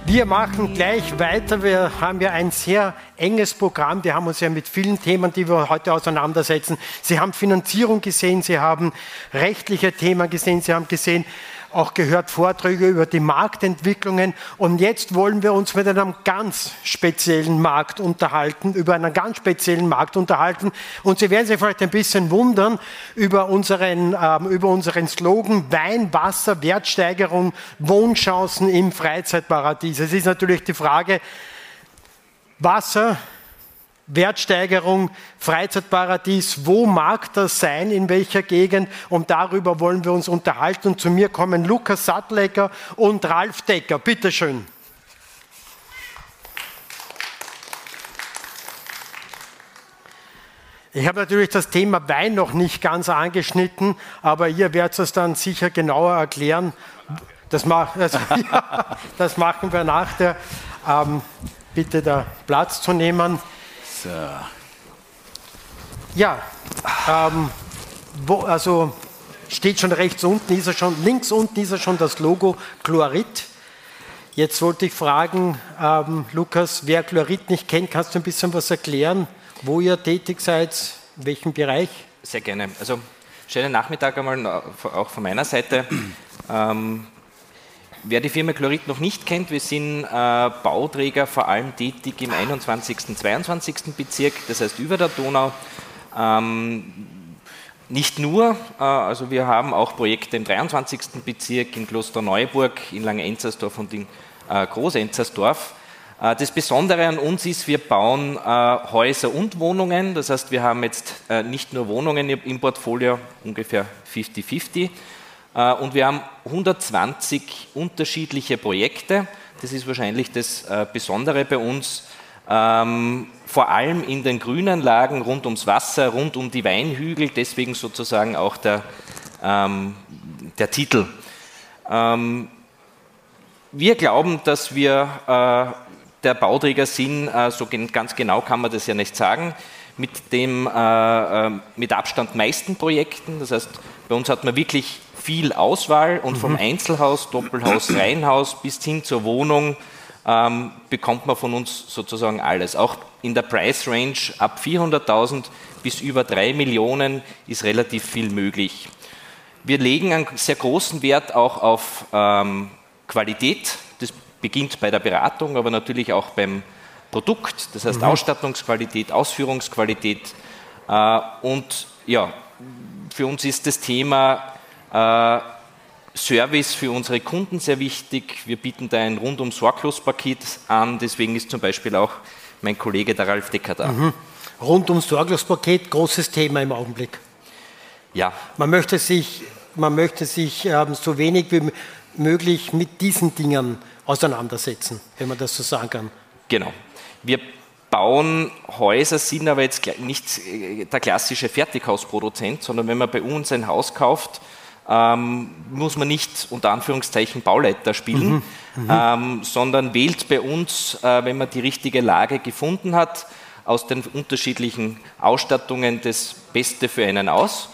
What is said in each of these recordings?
Wir machen gleich weiter. Wir haben ja ein sehr enges Programm. Wir haben uns ja mit vielen Themen, die wir heute auseinandersetzen. Sie haben Finanzierung gesehen, Sie haben rechtliche Themen gesehen, Sie haben gesehen, auch gehört Vorträge über die Marktentwicklungen. Und jetzt wollen wir uns mit einem ganz speziellen Markt unterhalten, über einen ganz speziellen Markt unterhalten. Und Sie werden sich vielleicht ein bisschen wundern über unseren Slogan Wein, Wasser, Wertsteigerung, Wohnchancen im Freizeitparadies. Es ist natürlich die Frage, Wasser, Wertsteigerung, Freizeitparadies, wo mag das sein, in welcher Gegend? Und darüber wollen wir uns unterhalten. Und zu mir kommen Lukas Sattlecker und Ralf Decker. Bitte schön. Ich habe natürlich das Thema Wein noch nicht ganz angeschnitten, aber ihr werdet es dann sicher genauer erklären. Das machen wir nachher. Bitte da Platz zu nehmen. So. Ja, also steht schon rechts unten, links unten ist ja schon das Logo Chlorit. Jetzt wollte ich fragen, Lukas, wer Chlorit nicht kennt, kannst du ein bisschen was erklären, wo ihr tätig seid, in welchem Bereich? Sehr gerne. Also schönen Nachmittag einmal auch von meiner Seite. Wer die Firma Chlorit noch nicht kennt, wir sind Bauträger vor allem tätig im 21. und 22. Bezirk, das heißt über der Donau. Nicht nur, also wir haben auch Projekte im 23. Bezirk, in Klosterneuburg, in Langenenzersdorf und in Großenzersdorf. Das Besondere an uns ist, wir bauen Häuser und Wohnungen, das heißt wir haben jetzt nicht nur Wohnungen im Portfolio, ungefähr 50-50, und wir haben 120 unterschiedliche Projekte. Das ist wahrscheinlich das Besondere bei uns. Vor allem in den Grünanlagen rund ums Wasser, rund um die Weinhügel, deswegen sozusagen auch der Titel. Wir glauben, dass wir der Bauträger sind, so ganz genau kann man das ja nicht sagen, mit dem mit Abstand meisten Projekten. Das heißt, bei uns hat man wirklich viel Auswahl und vom Einzelhaus, Doppelhaus, Reihenhaus bis hin zur Wohnung bekommt man von uns sozusagen alles. Auch in der Price Range ab 400.000 bis über 3 Millionen ist relativ viel möglich. Wir legen einen sehr großen Wert auch auf Qualität. Das beginnt bei der Beratung, aber natürlich auch beim Produkt. Das heißt Ausstattungsqualität, Ausführungsqualität. Und ja, für uns ist das Thema Service für unsere Kunden sehr wichtig. Wir bieten da ein Rundum-Sorglos-Paket an, deswegen ist zum Beispiel auch mein Kollege, der Ralf Decker, da. Rundum-Sorglos-Paket, großes Thema im Augenblick. Ja. Man möchte sich so wenig wie möglich mit diesen Dingen auseinandersetzen, wenn man das so sagen kann. Genau. Wir bauen Häuser, sind aber jetzt nicht der klassische Fertighausproduzent, sondern wenn man bei uns ein Haus kauft, muss man nicht unter Anführungszeichen Bauleiter spielen, sondern wählt bei uns, wenn man die richtige Lage gefunden hat, aus den unterschiedlichen Ausstattungen das Beste für einen aus.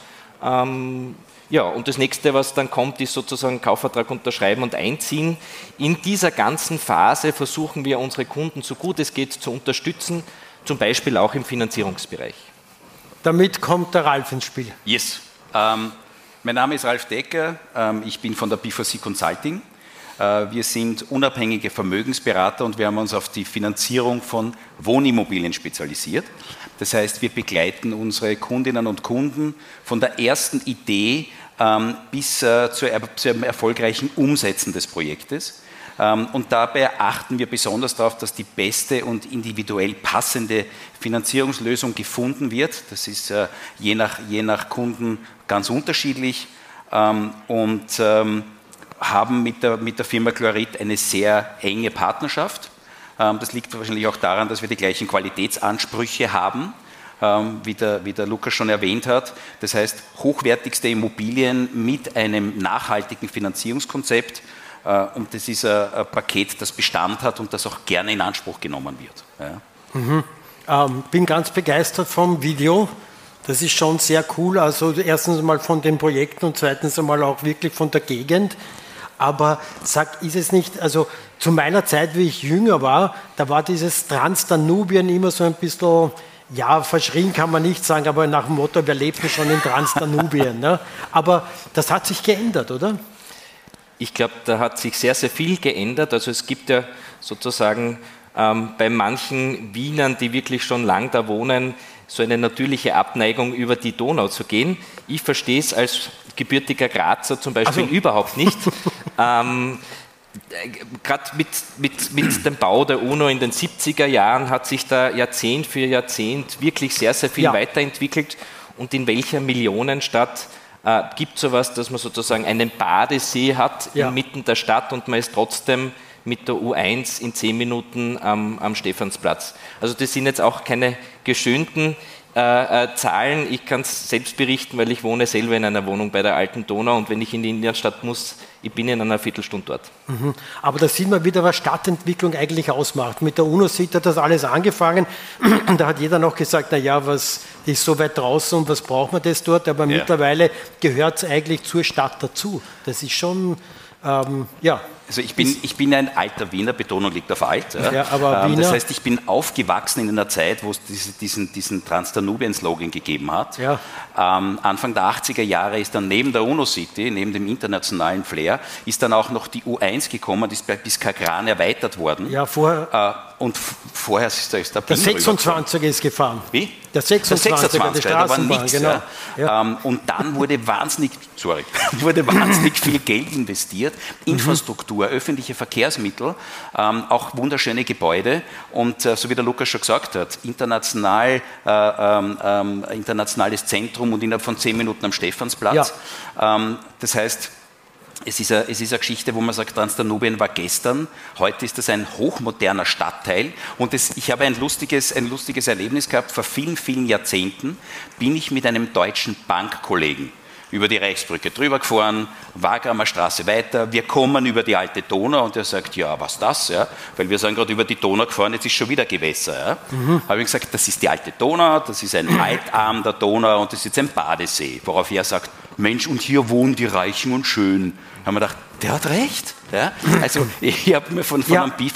Ja, und das nächste, was dann kommt, ist sozusagen Kaufvertrag unterschreiben und einziehen. In dieser ganzen Phase versuchen wir, unsere Kunden so gut es geht zu unterstützen, zum Beispiel auch im Finanzierungsbereich. Damit kommt der Ralf ins Spiel. Yes. Mein Name ist Ralf Decker, ich bin von der B4C Consulting. Wir sind unabhängige Vermögensberater und wir haben uns auf die Finanzierung von Wohnimmobilien spezialisiert. Das heißt, wir begleiten unsere Kundinnen und Kunden von der ersten Idee bis zum erfolgreichen Umsetzen des Projektes. Und dabei achten wir besonders darauf, dass die beste und individuell passende Finanzierungslösung gefunden wird. Das ist je nach Kunden ganz unterschiedlich und haben mit der Firma Chlorit eine sehr enge Partnerschaft. Das liegt wahrscheinlich auch daran, dass wir die gleichen Qualitätsansprüche haben, wie der Lukas schon erwähnt hat. Das heißt, hochwertigste Immobilien mit einem nachhaltigen Finanzierungskonzept. Und das ist ein Paket, das Bestand hat und das auch gerne in Anspruch genommen wird. Ja. Bin ganz begeistert vom Video. Das ist schon sehr cool. Also erstens einmal von den Projekten und zweitens einmal auch wirklich von der Gegend. Aber ist es nicht, also zu meiner Zeit, wie ich jünger war, da war dieses Transdanubien immer so ein bisschen, ja, verschrien kann man nicht sagen, aber nach dem Motto, wir lebten schon in Transdanubien. Ne? Aber das hat sich geändert, oder? Ich glaube, da hat sich sehr, sehr viel geändert. Also es gibt ja sozusagen bei manchen Wienern, die wirklich schon lang da wohnen, so eine natürliche Abneigung, über die Donau zu gehen. Ich verstehe es als gebürtiger Grazer zum Beispiel überhaupt nicht. Gerade mit dem Bau der UNO in den 70er Jahren hat sich da Jahrzehnt für Jahrzehnt wirklich sehr, sehr viel weiterentwickelt. Und in welcher Millionenstadt gibt es sowas, dass man sozusagen einen Badesee hat inmitten der Stadt und man ist trotzdem mit der U1 in 10 Minuten am Stephansplatz. Also das sind jetzt auch keine geschönten Zahlen. Ich kann es selbst berichten, weil ich wohne selber in einer Wohnung bei der Alten Donau und wenn ich in die Innenstadt muss, ich bin in einer Viertelstunde dort. Mhm. Aber da sieht man wieder, was Stadtentwicklung eigentlich ausmacht. Mit der UNO-City hat das alles angefangen. Da hat jeder noch gesagt, naja, was ist so weit draußen und was braucht man das dort? Aber mittlerweile gehört es eigentlich zur Stadt dazu. Das ist schon, Also ich bin ein alter Wiener, Betonung liegt auf alt. Aber Wiener, das heißt, ich bin aufgewachsen in einer Zeit, wo es diesen Transdanubien-Slogan gegeben hat. Ja. Anfang der 80er Jahre ist dann neben der UNO-City, neben dem internationalen Flair, ist dann auch noch die U1 gekommen, die ist bis Kagran erweitert worden. Ja, vorher. Und vorher ist der 26er ist gefahren. Wie? Der 26er, die Straßenbahn, da war nichts, genau. Ja. Und dann wurde wahnsinnig viel Geld investiert, Infrastruktur, öffentliche Verkehrsmittel, auch wunderschöne Gebäude und so wie der Lukas schon gesagt hat, internationales Zentrum und innerhalb von 10 Minuten am Stephansplatz. Ja. Das heißt, es ist eine Geschichte, wo man sagt, Transdanubien war gestern, heute ist das ein hochmoderner Stadtteil und ich habe ein lustiges Erlebnis gehabt, vor vielen, vielen Jahrzehnten bin ich mit einem deutschen Bankkollegen über die Reichsbrücke drüber gefahren, Wagramer Straße weiter, wir kommen über die Alte Donau und er sagt, ja, was das? Ja? Weil wir sind gerade über die Donau gefahren, jetzt ist schon wieder Gewässer. Ja? Habe ich gesagt, das ist die Alte Donau, das ist ein Altarm der Donau und das ist jetzt ein Badesee. Worauf er sagt, Mensch, und hier wohnen die Reichen und Schönen. Haben wir gedacht, der hat recht. Ja? Also ich habe mir von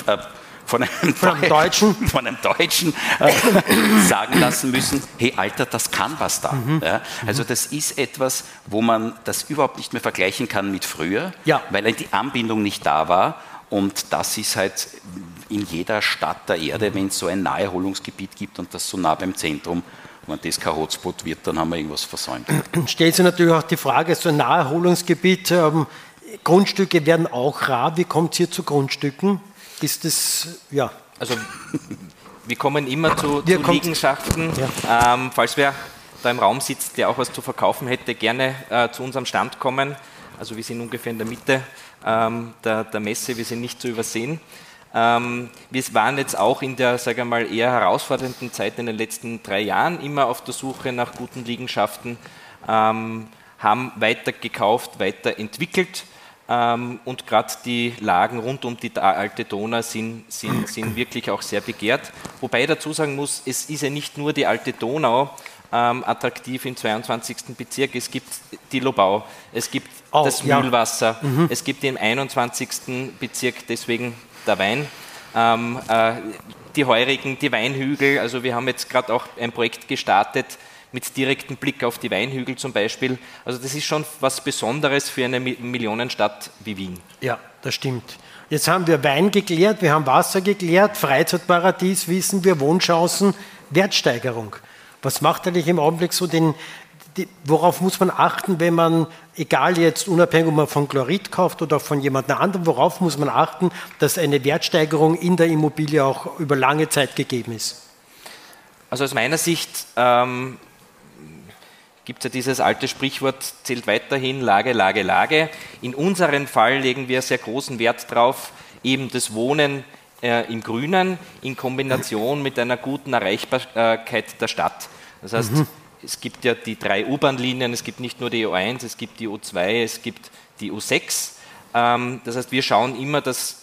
einem Deutschen sagen lassen müssen, hey Alter, das kann was da. Ja? Also das ist etwas, wo man das überhaupt nicht mehr vergleichen kann mit früher, weil die Anbindung nicht da war. Und das ist halt in jeder Stadt der Erde, wenn es so ein Naherholungsgebiet gibt und das so nah beim Zentrum, wenn das kein Hotspot wird, dann haben wir irgendwas versäumt. Stellt sich natürlich auch die Frage, so ein Naherholungsgebiet, Grundstücke werden auch rar. Wie kommt es hier zu Grundstücken? Ist das, Also wir kommen immer zu Liegenschaften. Ja. Falls wer da im Raum sitzt, der auch was zu verkaufen hätte, gerne zu unserem Stand kommen. Also wir sind ungefähr in der Mitte der Messe, wir sind nicht zu übersehen. Wir waren jetzt auch in der, sage ich mal, eher herausfordernden Zeit in den letzten 3 Jahren immer auf der Suche nach guten Liegenschaften, haben weiter gekauft, weiterentwickelt und gerade die Lagen rund um die Alte Donau sind wirklich auch sehr begehrt. Wobei ich dazu sagen muss, es ist ja nicht nur die Alte Donau attraktiv im 22. Bezirk, es gibt die Lobau, es gibt das Mühlwasser, es gibt im 21. Bezirk deswegen der Wein, die Heurigen, die Weinhügel, also wir haben jetzt gerade auch ein Projekt gestartet mit direktem Blick auf die Weinhügel zum Beispiel. Also das ist schon was Besonderes für eine Millionenstadt wie Wien. Ja, das stimmt. Jetzt haben wir Wein geklärt, wir haben Wasser geklärt, Freizeitparadies, wissen wir, Wohnchancen, Wertsteigerung. Was macht eigentlich im Augenblick so worauf muss man achten, wenn man, egal jetzt unabhängig, ob man von Chlorid kauft oder von jemand anderem, worauf muss man achten, dass eine Wertsteigerung in der Immobilie auch über lange Zeit gegeben ist? Also aus meiner Sicht gibt es ja dieses alte Sprichwort, zählt weiterhin Lage, Lage, Lage. In unserem Fall legen wir sehr großen Wert darauf, eben das Wohnen im Grünen in Kombination mit einer guten Erreichbarkeit der Stadt. Das heißt, es gibt ja die 3 U-Bahn-Linien, es gibt nicht nur die U1, es gibt die U2, es gibt die U6. Das heißt, wir schauen immer, dass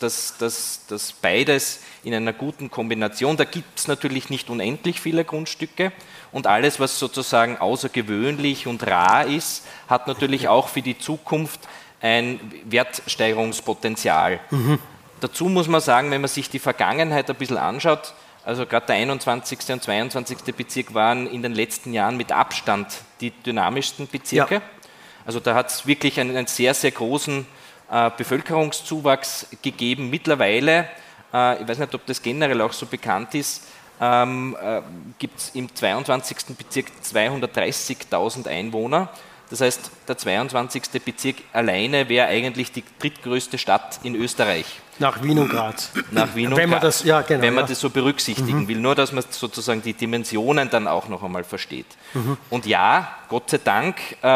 beides in einer guten Kombination, da gibt es natürlich nicht unendlich viele Grundstücke und alles, was sozusagen außergewöhnlich und rar ist, hat natürlich auch für die Zukunft ein Wertsteigerungspotenzial. Dazu muss man sagen, wenn man sich die Vergangenheit ein bisschen anschaut, also gerade der 21. und 22. Bezirk waren in den letzten Jahren mit Abstand die dynamischsten Bezirke. Ja. Also da hat es wirklich einen sehr, sehr großen Bevölkerungszuwachs gegeben. Mittlerweile, ich weiß nicht, ob das generell auch so bekannt ist, gibt es im 22. Bezirk 230.000 Einwohner. Das heißt, der 22. Bezirk alleine wäre eigentlich die drittgrößte Stadt in Österreich. Nach Wien und Graz. Nach Wien und wenn man Graz. Das, ja, genau, wenn man das so berücksichtigen will. Nur, dass man sozusagen die Dimensionen dann auch noch einmal versteht. Und ja, Gott sei Dank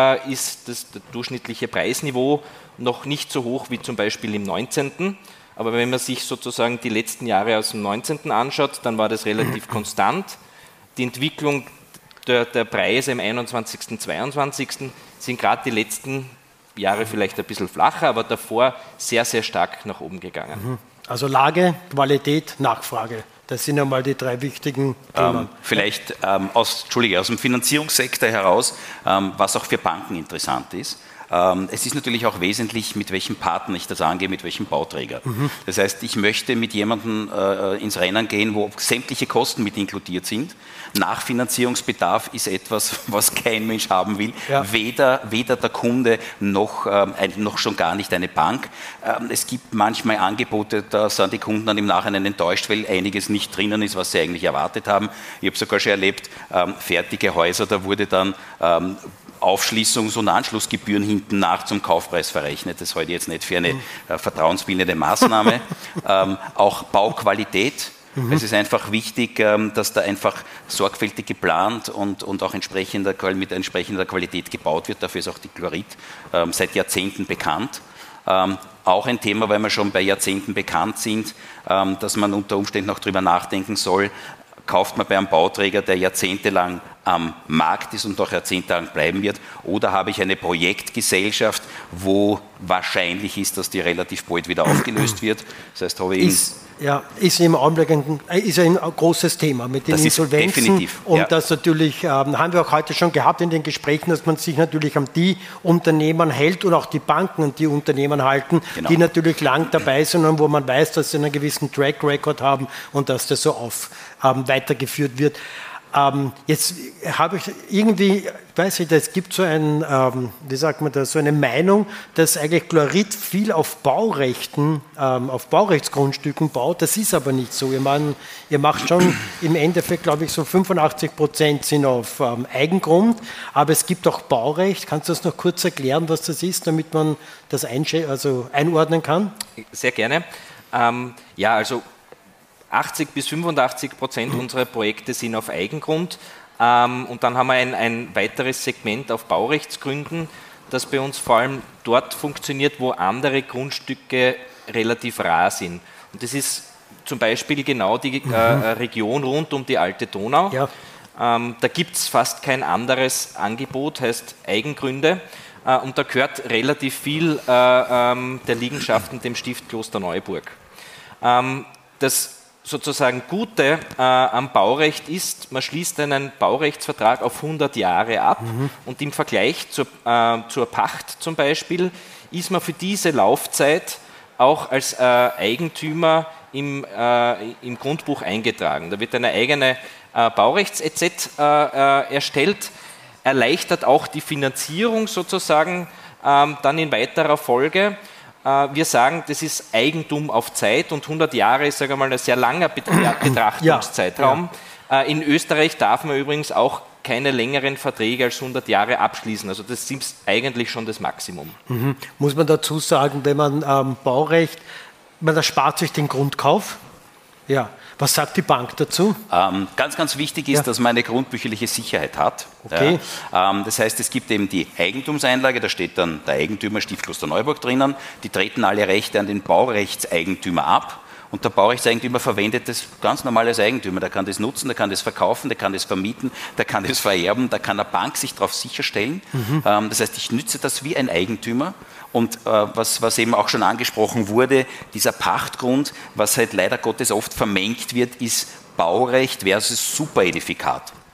ist das durchschnittliche Preisniveau noch nicht so hoch wie zum Beispiel im 19. Aber wenn man sich sozusagen die letzten Jahre aus dem 19. anschaut, dann war das relativ konstant. Die Entwicklung der Preise im 21. und 22. sind gerade die letzten Jahre vielleicht ein bisschen flacher, aber davor sehr, sehr stark nach oben gegangen. Also Lage, Qualität, Nachfrage. Das sind einmal die drei wichtigen Themen. Vielleicht aus dem Finanzierungssektor heraus, was auch für Banken interessant ist. Es ist natürlich auch wesentlich, mit welchem Partner ich das angehe, mit welchem Bauträger. Das heißt, ich möchte mit jemandem ins Rennen gehen, wo sämtliche Kosten mit inkludiert sind. Nachfinanzierungsbedarf ist etwas, was kein Mensch haben will. Ja. Weder der Kunde noch schon gar nicht eine Bank. Es gibt manchmal Angebote, da sind die Kunden dann im Nachhinein enttäuscht, weil einiges nicht drinnen ist, was sie eigentlich erwartet haben. Ich habe sogar schon erlebt, fertige Häuser, da wurde dann Aufschließungs- und Anschlussgebühren hinten nach zum Kaufpreis verrechnet. Das halte ich jetzt nicht für eine vertrauensbildende Maßnahme. Auch Bauqualität. Es ist einfach wichtig, dass da einfach sorgfältig geplant und auch mit entsprechender Qualität gebaut wird. Dafür ist auch die Chlorid seit Jahrzehnten bekannt. Auch ein Thema, weil wir schon bei Jahrzehnten bekannt sind, dass man unter Umständen auch darüber nachdenken soll, kauft man bei einem Bauträger, der jahrzehntelang am Markt ist und auch jahrzehntelang bleiben wird, oder habe ich eine Projektgesellschaft, wo wahrscheinlich ist, dass die relativ bald wieder aufgelöst wird. Das heißt, habe ich ist im Augenblick ein großes Thema mit den Insolvenzen. Definitiv. Und das natürlich, haben wir auch heute schon gehabt in den Gesprächen, dass man sich natürlich an die Unternehmen hält und auch die Banken an die Unternehmen halten, die natürlich lang dabei sind und wo man weiß, dass sie einen gewissen Track Record haben und dass das so weitergeführt wird. Jetzt habe ich irgendwie, weiß ich, es gibt so so eine Meinung, dass eigentlich Chlorid viel auf Baurechten, auf Baurechtsgrundstücken baut. Das ist aber nicht so. Ihr macht schon im Endeffekt, glaube ich, so 85% sind auf Eigengrund, aber es gibt auch Baurecht. Kannst du das noch kurz erklären, was das ist, damit man das einordnen kann? Sehr gerne. Also 80-85% unserer Projekte sind auf Eigengrund, und dann haben wir ein weiteres Segment auf Baurechtsgründen, das bei uns vor allem dort funktioniert, wo andere Grundstücke relativ rar sind. Und das ist zum Beispiel genau die Region rund um die Alte Donau. Ja. Da gibt es fast kein anderes Angebot, heißt Eigengründe, und da gehört relativ viel der Liegenschaften dem Stift Klosterneuburg. Das sozusagen Gute am Baurecht ist, man schließt einen Baurechtsvertrag auf 100 Jahre ab, und im Vergleich zur Pacht zum Beispiel ist man für diese Laufzeit auch als Eigentümer im Grundbuch eingetragen. Da wird eine eigene Baurechts-EZ erstellt, erleichtert auch die Finanzierung sozusagen dann in weiterer Folge. Wir sagen, das ist Eigentum auf Zeit, und 100 Jahre ist, sagen wir mal, ein sehr langer Betrachtungszeitraum. Ja. In Österreich darf man übrigens auch keine längeren Verträge als 100 Jahre abschließen. Also das ist eigentlich schon das Maximum. Muss man dazu sagen, wenn man Baurecht, man erspart sich den Grundkauf. Ja. Was sagt die Bank dazu? Ganz, ganz wichtig ist, dass man eine grundbücherliche Sicherheit hat. Okay. Das heißt, es gibt eben die Eigentumseinlage, da steht dann der Eigentümer Stift Klosterneuburg drinnen, die treten alle Rechte an den Baurechtseigentümer ab. Und der Baurechtseigentümer verwendet das ganz normal als Eigentümer. Der kann das nutzen, der kann das verkaufen, der kann das vermieten, der kann das vererben, da kann eine Bank sich darauf sicherstellen. Das heißt, ich nütze das wie ein Eigentümer. Und was eben auch schon angesprochen wurde, dieser Pachtgrund, was halt leider Gottes oft vermengt wird, ist Baurecht versus Superedifikat.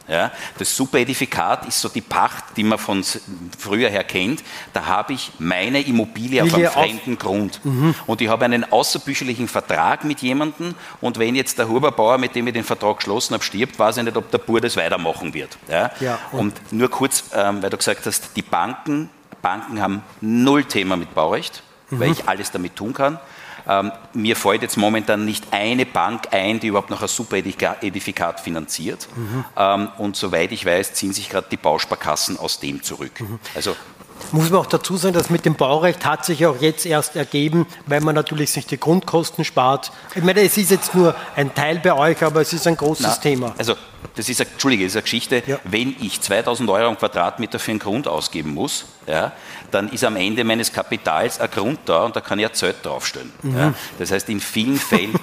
Ja, das Superedifikat ist so die Pacht, die man von früher her kennt. Da habe ich meine Immobilie auf einem fremden Grund. Und ich habe einen außerbücherlichen Vertrag mit jemandem. Und wenn jetzt der Huberbauer, mit dem ich den Vertrag geschlossen habe, stirbt, weiß ich nicht, ob der Bauer das weitermachen wird. Ja? Ja, und nur kurz, weil du gesagt hast, die Banken haben null Thema mit Baurecht, weil ich alles damit tun kann. Mir fällt jetzt momentan nicht eine Bank ein, die überhaupt noch ein Superedifikat finanziert. Und soweit ich weiß, ziehen sich gerade die Bausparkassen aus dem zurück. Also muss man auch dazu sagen, dass mit dem Baurecht hat sich auch jetzt erst ergeben, weil man natürlich sich die Grundkosten spart. Ich meine, es ist jetzt nur ein Teil bei euch, aber es ist ein großes Thema. Also das ist eine Geschichte, wenn ich 2.000 € am Quadratmeter für einen Grund ausgeben muss, ja, dann ist am Ende meines Kapitals ein Grund da und da kann ich ein Zelt draufstellen. Ja. Das heißt, in vielen Fällen,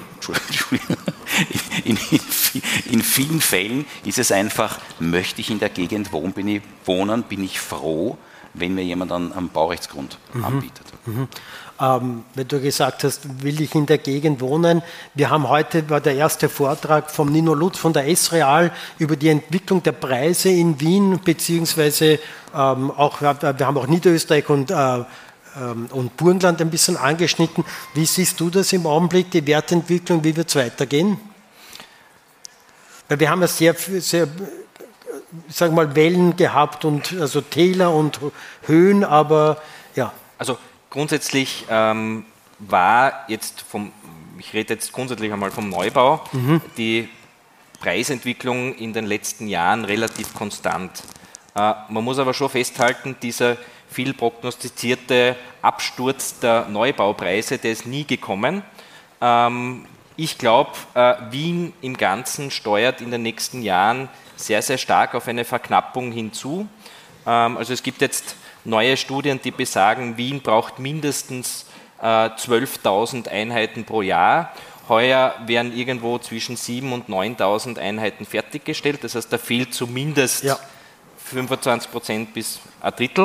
in vielen Fällen ist es einfach, möchte ich in der Gegend wohnen, bin ich froh, wenn mir jemand einen Baurechtsgrund anbietet. Wenn du gesagt hast, will ich in der Gegend wohnen, wir haben heute, war der erste Vortrag vom Nino Lutz von der S-Real über die Entwicklung der Preise in Wien, beziehungsweise wir haben auch Niederösterreich und Burgenland ein bisschen angeschnitten. Wie siehst du das im Augenblick, die Wertentwicklung, wie wird es weitergehen? Weil wir haben ja sehr sagen wir mal, Wellen gehabt und also Täler und Höhen, aber ja. Also grundsätzlich war jetzt ich rede jetzt grundsätzlich einmal vom Neubau, die Preisentwicklung in den letzten Jahren relativ konstant. Man muss aber schon festhalten, dieser viel prognostizierte Absturz der Neubaupreise, der ist nie gekommen. Ich glaube, Wien im Ganzen steuert in den nächsten Jahren sehr, sehr stark auf eine Verknappung hinzu. Also es gibt jetzt neue Studien, die besagen, Wien braucht mindestens 12.000 Einheiten pro Jahr. Heuer werden irgendwo zwischen 7.000 und 9.000 Einheiten fertiggestellt. Das heißt, da fehlt zumindest 25% bis ein Drittel.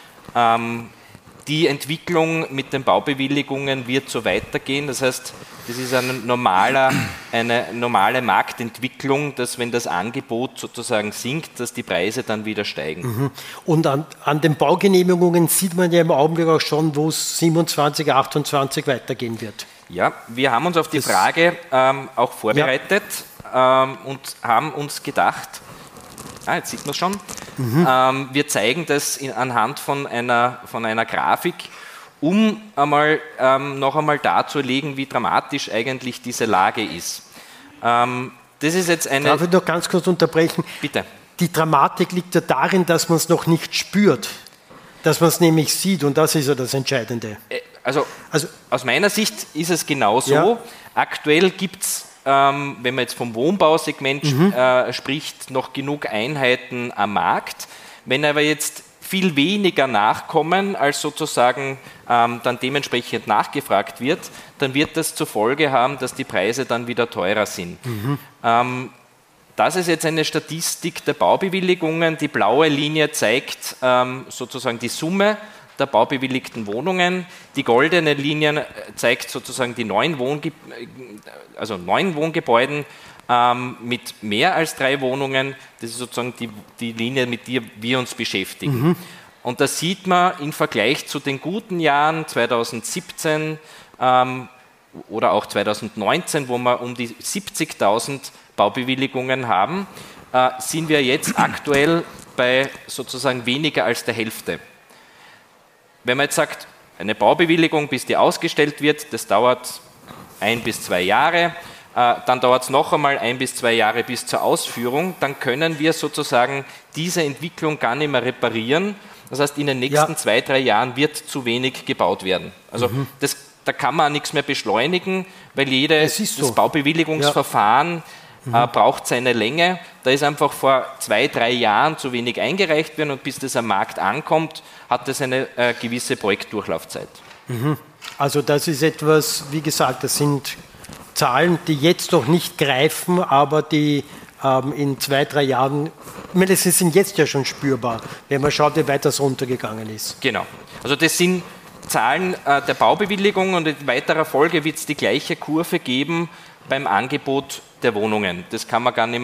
Die Entwicklung mit den Baubewilligungen wird so weitergehen. Das heißt, das ist eine normale Marktentwicklung, dass wenn das Angebot sozusagen sinkt, dass die Preise dann wieder steigen. Und an den Baugenehmigungen sieht man ja im Augenblick auch schon, wo es 27, 28 weitergehen wird. Ja, wir haben uns auf die Frage auch vorbereitet und haben uns gedacht, jetzt sieht man es schon. Wir zeigen das anhand von einer Grafik, um noch einmal darzulegen, wie dramatisch eigentlich diese Lage ist. Das ist jetzt eine... Darf ich noch ganz kurz unterbrechen? Bitte. Die Dramatik liegt ja darin, dass man es noch nicht spürt, dass man es nämlich sieht, und das ist ja das Entscheidende. Also aus meiner Sicht ist es genauso. Ja. Aktuell gibt es, wenn man jetzt vom Wohnbausegment spricht, noch genug Einheiten am Markt. Wenn aber jetzt viel weniger nachkommen, als sozusagen dann dementsprechend nachgefragt wird, dann wird das zur Folge haben, dass die Preise dann wieder teurer sind. Das ist jetzt eine Statistik der Baubewilligungen. Die blaue Linie zeigt sozusagen die Summe der baubewilligten Wohnungen. Die goldene Linie zeigt sozusagen die neuen Wohngebäuden mit mehr als 3 Wohnungen. Das ist sozusagen die Linie, mit der wir uns beschäftigen. Und da sieht man im Vergleich zu den guten Jahren 2017 oder auch 2019, wo wir um die 70.000 Baubewilligungen haben, sind wir jetzt aktuell bei sozusagen weniger als der Hälfte. Wenn man jetzt sagt, eine Baubewilligung, bis die ausgestellt wird, das dauert 1 bis 2 Jahre, dann dauert es noch einmal 1 bis 2 Jahre bis zur Ausführung, dann können wir sozusagen diese Entwicklung gar nicht mehr reparieren. Das heißt, in den nächsten 2, 3 Jahren wird zu wenig gebaut werden. Also da kann man nichts mehr beschleunigen, weil das Baubewilligungsverfahren braucht seine Länge. Da ist einfach vor 2, 3 Jahren zu wenig eingereicht werden und bis das am Markt ankommt, hat das eine gewisse Projektdurchlaufzeit. Also das ist etwas, wie gesagt, das sind Zahlen, die jetzt noch nicht greifen, aber die in 2, 3 Jahren, ich meine, das sind jetzt ja schon spürbar, wenn man schaut, wie weit das runtergegangen ist. Genau. Also das sind Zahlen der Baubewilligung und in weiterer Folge wird es die gleiche Kurve geben beim Angebot der Wohnungen. Das kann man gar nicht mehr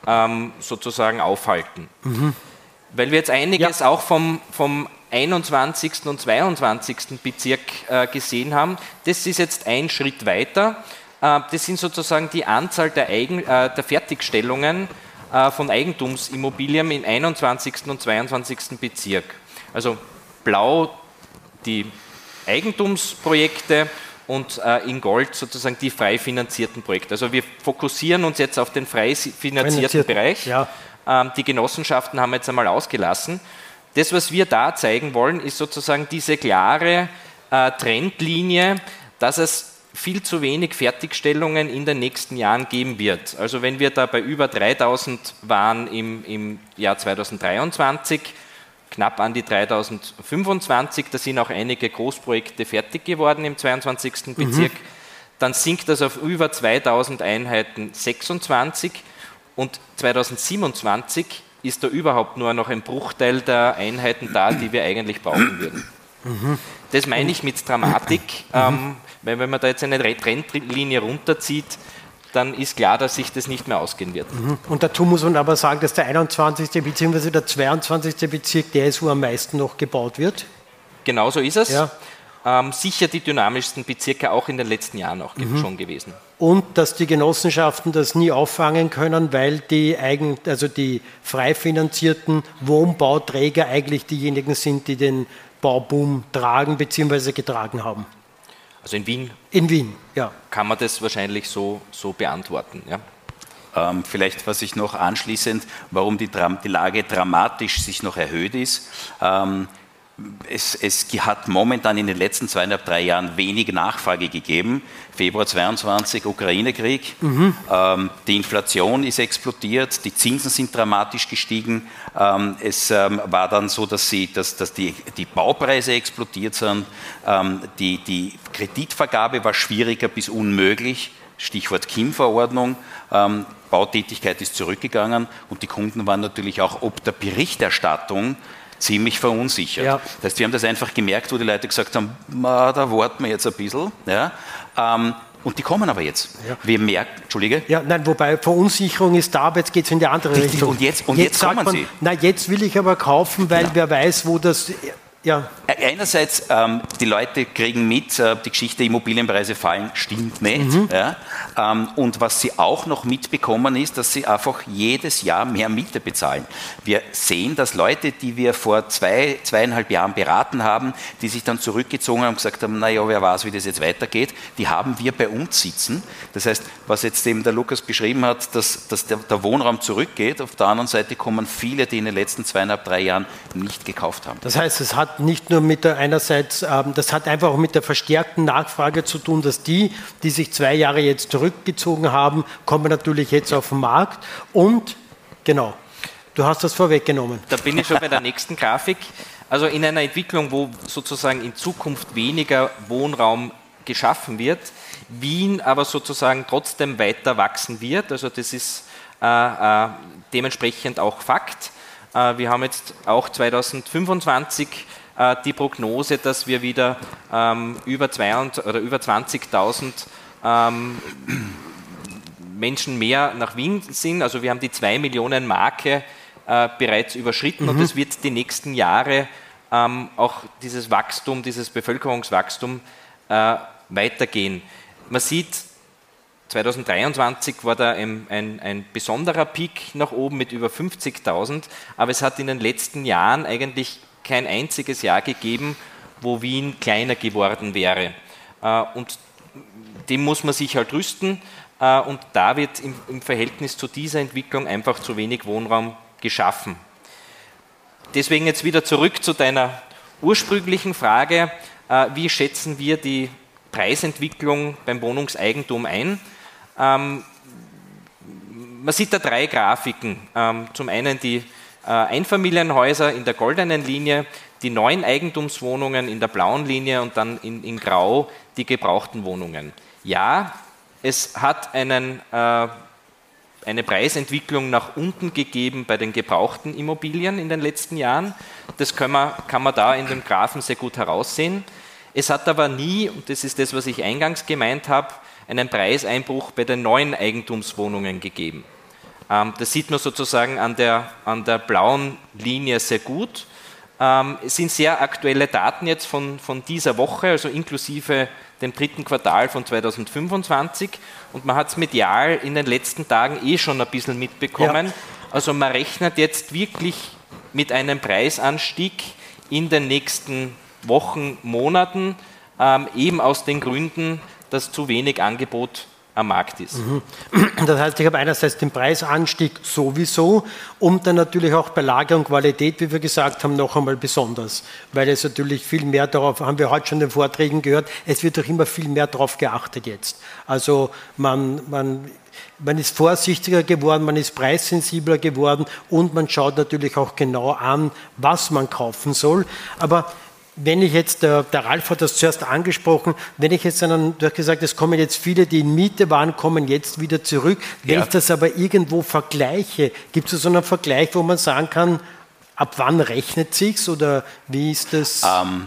sozusagen aufhalten. Weil wir jetzt einiges auch vom 21. und 22. Bezirk gesehen haben, das ist jetzt ein Schritt weiter. Das sind sozusagen die Anzahl der Fertigstellungen von Eigentumsimmobilien im 21. und 22. Bezirk. Also blau die Eigentumsprojekte und in Gold sozusagen die frei finanzierten Projekte. Also wir fokussieren uns jetzt auf den frei finanzierten Bereich. Ja. Die Genossenschaften haben wir jetzt einmal ausgelassen. Das, was wir da zeigen wollen, ist sozusagen diese klare Trendlinie, dass es viel zu wenig Fertigstellungen in den nächsten Jahren geben wird. Also wenn wir da bei über 3.000 waren im Jahr 2023, knapp an die 3025, da sind auch einige Großprojekte fertig geworden im 22. Bezirk, dann sinkt das auf über 2.000 Einheiten 26 und 2027 ist da überhaupt nur noch ein Bruchteil der Einheiten da, die wir eigentlich brauchen würden. Das meine ich mit Dramatik, weil wenn man da jetzt eine Trendlinie runterzieht, dann ist klar, dass sich das nicht mehr ausgehen wird. Und dazu muss man aber sagen, dass der 21. bzw. der 22. Bezirk der ist, wo am meisten noch gebaut wird. Genau so ist es. Ja. Sicher die dynamischsten Bezirke auch in den letzten Jahren auch schon gewesen. Und dass die Genossenschaften das nie auffangen können, weil die frei finanzierten Wohnbauträger eigentlich diejenigen sind, die den Bauboom tragen bzw. getragen haben. Also in Wien? In Wien, ja. Kann man das wahrscheinlich so beantworten, ja? Vielleicht, was ich noch anschließend, warum die Lage dramatisch sich noch erhöht ist. Es hat momentan in den letzten 2,5-3 Jahren wenig Nachfrage gegeben. Februar 22, Ukraine-Krieg, die Inflation ist explodiert, die Zinsen sind dramatisch gestiegen. Es war dann so, dass die Baupreise explodiert sind, die Kreditvergabe war schwieriger bis unmöglich, Stichwort KIM-Verordnung. Bautätigkeit ist zurückgegangen und die Kunden waren natürlich auch ob der Berichterstattung ziemlich verunsichert. Ja. Das heißt, wir haben das einfach gemerkt, wo die Leute gesagt haben, da warten wir jetzt ein bisschen. Ja, und die kommen aber jetzt. Ja. Wir merken, Entschuldige? Ja, nein, wobei Verunsicherung ist da, aber jetzt geht es in die andere Richtung. Und jetzt kommen sie. Na, jetzt will ich aber kaufen, weil wer weiß, wo das... Ja. Einerseits, die Leute kriegen mit, die Geschichte Immobilienpreise fallen, stimmt nicht. Ja? Und was sie auch noch mitbekommen ist, dass sie einfach jedes Jahr mehr Miete bezahlen. Wir sehen, dass Leute, die wir vor 2,5 Jahren beraten haben, die sich dann zurückgezogen haben und gesagt haben, naja, wer weiß, wie das jetzt weitergeht, die haben wir bei uns sitzen. Das heißt, was jetzt eben der Lukas beschrieben hat, dass der Wohnraum zurückgeht, auf der anderen Seite kommen viele, die in den letzten 2,5-3 Jahren nicht gekauft haben. Das heißt, es hat nicht nur mit der einerseits, das hat einfach auch mit der verstärkten Nachfrage zu tun, dass die sich 2 Jahre jetzt zurückgezogen haben, kommen natürlich jetzt auf den Markt und, genau, du hast das vorweggenommen. Da bin ich schon bei der nächsten Grafik. Also in einer Entwicklung, wo sozusagen in Zukunft weniger Wohnraum geschaffen wird, Wien aber sozusagen trotzdem weiter wachsen wird, also das ist dementsprechend auch Fakt. Wir haben jetzt auch 2025 die Prognose, dass wir wieder über 20.000 Menschen mehr nach Wien sind. Also wir haben die 2 Millionen Marke bereits überschritten und es wird die nächsten Jahre auch dieses Wachstum, dieses Bevölkerungswachstum weitergehen. Man sieht, 2023 war da ein besonderer Peak nach oben mit über 50.000, aber es hat in den letzten Jahren eigentlich kein einziges Jahr gegeben, wo Wien kleiner geworden wäre. Und dem muss man sich halt rüsten und da wird im Verhältnis zu dieser Entwicklung einfach zu wenig Wohnraum geschaffen. Deswegen jetzt wieder zurück zu deiner ursprünglichen Frage, wie schätzen wir die Preisentwicklung beim Wohnungseigentum ein? Man sieht da 3 Grafiken. Zum einen die Einfamilienhäuser in der goldenen Linie, die neuen Eigentumswohnungen in der blauen Linie und dann in Grau die gebrauchten Wohnungen. Ja, es hat eine Preisentwicklung nach unten gegeben bei den gebrauchten Immobilien in den letzten Jahren. Das kann man da in dem Graphen sehr gut heraussehen. Es hat aber nie, und das ist das, was ich eingangs gemeint habe, einen Preiseinbruch bei den neuen Eigentumswohnungen gegeben. Das sieht man sozusagen an der blauen Linie sehr gut. Es sind sehr aktuelle Daten jetzt von dieser Woche, also inklusive dem dritten Quartal von 2025. Und man hat es medial in den letzten Tagen schon ein bisschen mitbekommen. Ja. Also man rechnet jetzt wirklich mit einem Preisanstieg in den nächsten Wochen, Monaten, eben aus den Gründen, dass zu wenig Angebot am Markt ist. Das heißt, ich habe einerseits den Preisanstieg sowieso und dann natürlich auch bei Lager und Qualität, wie wir gesagt haben, noch einmal besonders, weil es natürlich viel mehr darauf, haben wir heute schon in den Vorträgen gehört, es wird doch immer viel mehr darauf geachtet jetzt. Also man ist vorsichtiger geworden, man ist preissensibler geworden und man schaut natürlich auch genau an, was man kaufen soll. Aber wenn ich jetzt, der Ralf hat das zuerst angesprochen, wenn ich jetzt du hast gesagt, es kommen jetzt viele, die in Miete waren, kommen jetzt wieder zurück. Wenn ich das aber irgendwo vergleiche, gibt es so einen Vergleich, wo man sagen kann, ab wann rechnet sich's oder wie ist das?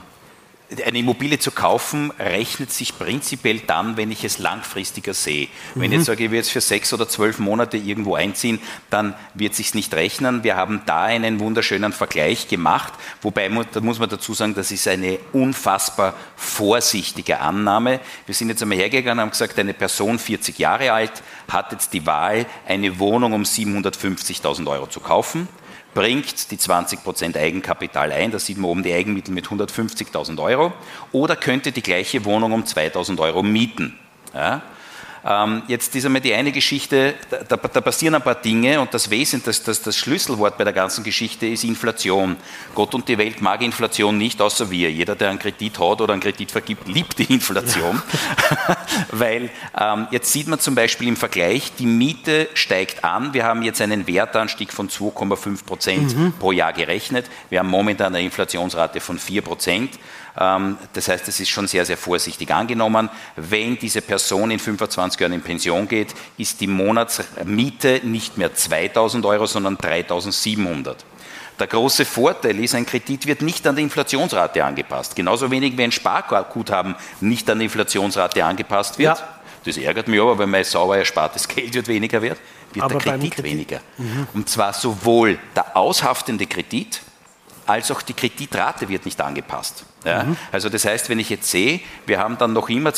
Eine Immobilie zu kaufen, rechnet sich prinzipiell dann, wenn ich es langfristiger sehe. Wenn ich jetzt sage, ich will jetzt für 6 oder 12 Monate irgendwo einziehen, dann wird es sich nicht rechnen. Wir haben da einen wunderschönen Vergleich gemacht, wobei, da muss man dazu sagen, das ist eine unfassbar vorsichtige Annahme. Wir sind jetzt einmal hergegangen und haben gesagt, eine Person 40 Jahre alt hat jetzt die Wahl, eine Wohnung um 750.000 Euro zu kaufen, bringt die 20% Eigenkapital ein, da sieht man oben die Eigenmittel mit 150.000 Euro, oder könnte die gleiche Wohnung um 2.000 Euro mieten. Ja? Jetzt ist einmal die eine Geschichte, da passieren ein paar Dinge und das Schlüsselwort bei der ganzen Geschichte ist Inflation. Gott und die Welt mag Inflation nicht, außer wir. Jeder, der einen Kredit hat oder einen Kredit vergibt, liebt die Inflation. Ja. Weil jetzt sieht man zum Beispiel im Vergleich, die Miete steigt an. Wir haben jetzt einen Wertanstieg von 2,5% pro Jahr gerechnet. Wir haben momentan eine Inflationsrate von 4%. Das heißt, es ist schon sehr, sehr vorsichtig angenommen. Wenn diese Person in 25 Jahren in Pension geht, ist die Monatsmiete nicht mehr 2.000 Euro, sondern 3.700. Der große Vorteil ist, ein Kredit wird nicht an die Inflationsrate angepasst. Genauso wenig wie ein Sparguthaben nicht an die Inflationsrate angepasst wird. Ja. Das ärgert mich aber, weil mein sauber erspartes Geld wird weniger wert, wird aber der Kredit weniger. Und zwar sowohl der aushaftende Kredit, als auch die Kreditrate wird nicht angepasst. Ja? Also das heißt, wenn ich jetzt sehe, wir haben dann noch immer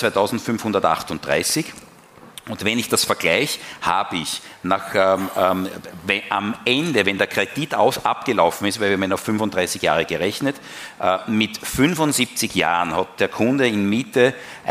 2.538 und wenn ich das vergleiche, habe ich am Ende, wenn der Kredit abgelaufen ist, weil wir haben auf 35 Jahre gerechnet, mit 75 Jahren hat der Kunde in Miete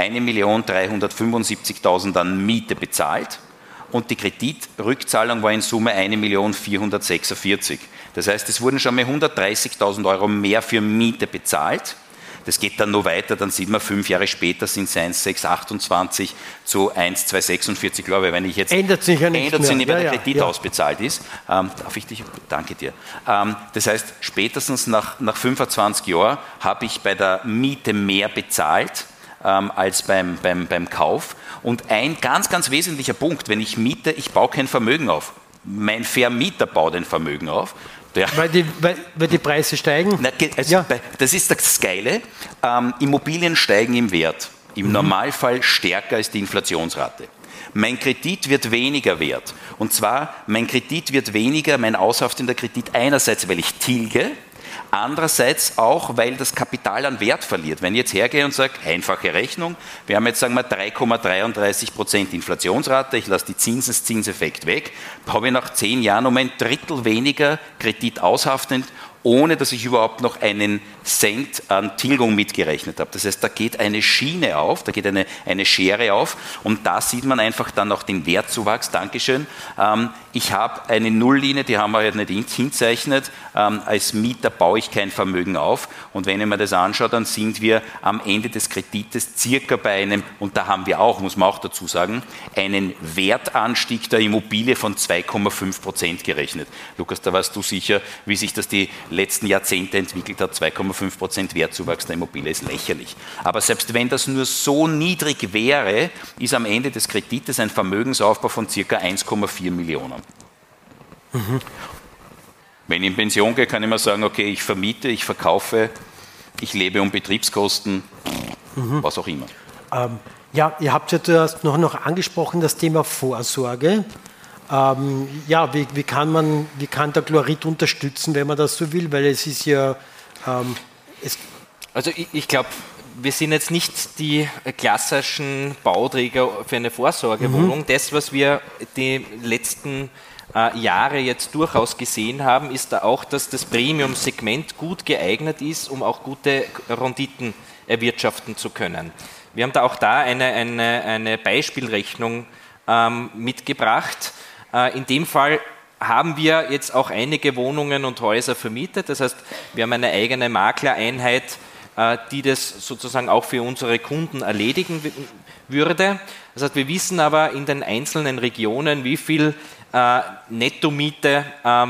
1.375.000 an Miete bezahlt und die Kreditrückzahlung war in Summe 1.446.000. Das heißt, es wurden schon mal 130.000 Euro mehr für Miete bezahlt. Das geht dann noch weiter, dann sieht man, 5 Jahre später sind es 1,628 zu 1,246, glaube ich, wenn ich jetzt... Ändert sich ja nicht mehr. Wenn der Kredit ausbezahlt ist. Darf ich dich... Danke dir. Das heißt, spätestens nach 25 Jahren habe ich bei der Miete mehr bezahlt als beim Kauf. Und ein ganz, ganz wesentlicher Punkt, wenn ich miete, ich baue kein Vermögen auf. Mein Vermieter baut ein Vermögen auf. Weil die Preise steigen? Das ist das Geile. Immobilien steigen im Wert. Im Normalfall stärker als die Inflationsrate. Mein Kredit wird weniger wert. Und zwar, mein Kredit wird weniger, mein aushaftender Kredit einerseits, weil ich tilge, andererseits auch, weil das Kapital an Wert verliert. Wenn ich jetzt hergehe und sage, einfache Rechnung, wir haben jetzt, sagen wir, 3,33% Inflationsrate, ich lasse die Zinseseffekt weg, habe ich nach 10 Jahren um ein Drittel weniger Kredit aushaftend, ohne dass ich überhaupt noch einen Cent an Tilgung mitgerechnet habe. Das heißt, da geht eine Schiene auf, da geht eine Schere auf und da sieht man einfach dann auch den Wertzuwachs. Dankeschön. Ich habe eine Nulllinie, die haben wir halt nicht hinzeichnet. Als Mieter baue ich kein Vermögen auf und wenn ich mir das anschaue, dann sind wir am Ende des Kredites circa bei einem, und da haben wir auch, muss man auch dazu sagen, einen Wertanstieg der Immobilie von 2,5% gerechnet. Lukas, da weißt du sicher, wie sich das die letzten Jahrzehnte entwickelt hat. 2,5% Wertzuwachs der Immobilie ist lächerlich. Aber selbst wenn das nur so niedrig wäre, ist am Ende des Kredites ein Vermögensaufbau von ca. 1,4 Millionen. Wenn ich in Pension gehe, kann ich mir sagen, okay, ich vermiete, ich verkaufe, ich lebe um Betriebskosten, was auch immer. Ja, ihr habt ja zuerst noch angesprochen, das Thema Vorsorge. Wie kann der Chlorid unterstützen, wenn man das so will? Weil es ist ja... Also ich glaube, wir sind jetzt nicht die klassischen Bauträger für eine Vorsorgewohnung. Das, was wir die letzten Jahre jetzt durchaus gesehen haben, ist da auch, dass das Premium-Segment gut geeignet ist, um auch gute Renditen erwirtschaften zu können. Wir haben da auch eine Beispielrechnung mitgebracht. In dem Fall haben wir jetzt auch einige Wohnungen und Häuser vermietet. Das heißt, wir haben eine eigene Maklereinheit, die das sozusagen auch für unsere Kunden erledigen würde. Das heißt, wir wissen aber in den einzelnen Regionen, wie viel Nettomiete